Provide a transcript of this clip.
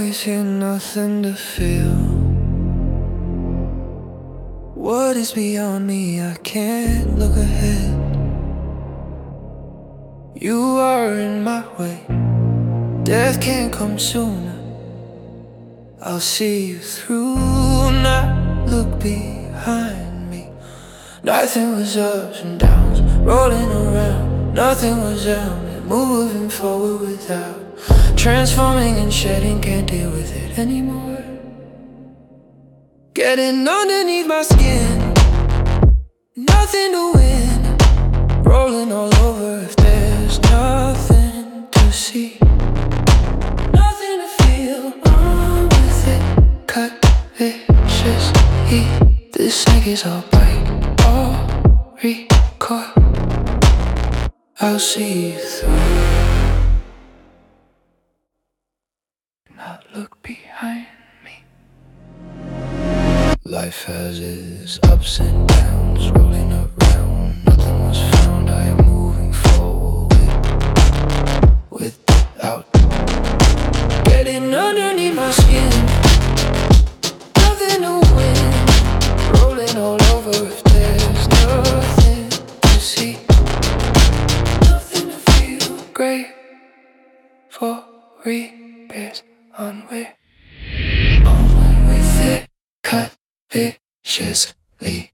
always hear nothing to feel. What is beyond me? I can't look ahead. You are in my way. Death can't come sooner. I'll see you through, not look behind me. Nothing was ups and downs, rolling around. Nothing was empty, moving forward without transforming and shedding. Can't deal with it anymore. Getting underneath my skin, nothing to win. Rolling all over if there's nothing to see. Nothing to feel, on with it. Cut vicious heat. This snake is all bite, all recoil. I'll see you through, not look behind me. Life has its ups and downs, rolling around. Nothing was found, I am moving forward without getting underneath my skin. Nothing to win, rolling all over if there's nothing to see. Nothing to feel, great for repairs on way. On with it, cut viciously.